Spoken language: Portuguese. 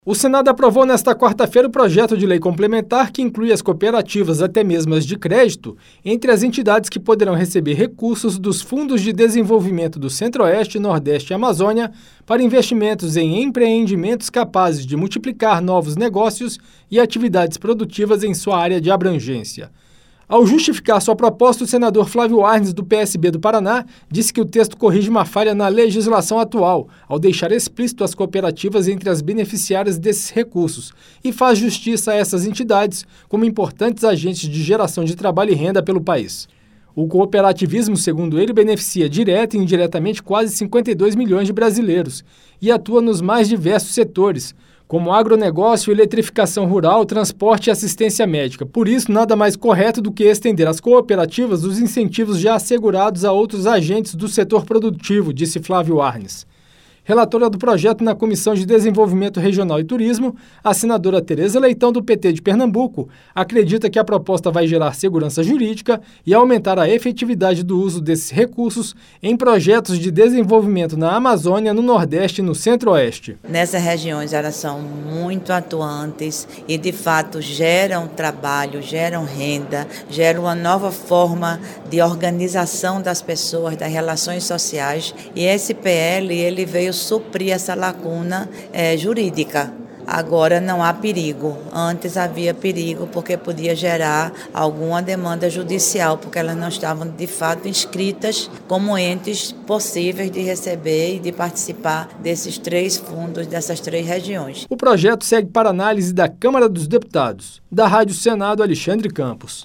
O Senado aprovou nesta quarta-feira o projeto de lei complementar que inclui as cooperativas, até mesmo as de crédito, entre as entidades que poderão receber recursos dos Fundos de Desenvolvimento do Centro-Oeste, Nordeste e Amazônia para investimentos em empreendimentos capazes de multiplicar novos negócios e atividades produtivas em sua área de abrangência. Ao justificar sua proposta, o senador Flávio Arnes, do PSB do Paraná, disse que o texto corrige uma falha na legislação atual, ao deixar explícito as cooperativas entre as beneficiárias desses recursos, e faz justiça a essas entidades como importantes agentes de geração de trabalho e renda pelo país. O cooperativismo, segundo ele, beneficia direta e indiretamente quase 52 milhões de brasileiros e atua nos mais diversos setores, como agronegócio, eletrificação rural, transporte e assistência médica. Por isso, nada mais correto do que estender às cooperativas os incentivos já assegurados a outros agentes do setor produtivo, disse Flávio Arnes. Relatora do projeto na Comissão de Desenvolvimento Regional e Turismo, a senadora Tereza Leitão, do PT de Pernambuco, acredita que a proposta vai gerar segurança jurídica e aumentar a efetividade do uso desses recursos em projetos de desenvolvimento na Amazônia, no Nordeste e no Centro-Oeste. Nessas regiões elas são muito atuantes e, de fato, geram trabalho, geram renda, geram uma nova forma de organização das pessoas, das relações sociais, e esse PL ele veio suprir essa lacuna jurídica. Agora não há perigo. Antes havia perigo porque podia gerar alguma demanda judicial, porque elas não estavam de fato inscritas como entes possíveis de receber e de participar desses 3 fundos, dessas 3 regiões. O projeto segue para análise da Câmara dos Deputados. Da Rádio Senado, Alexandre Campos.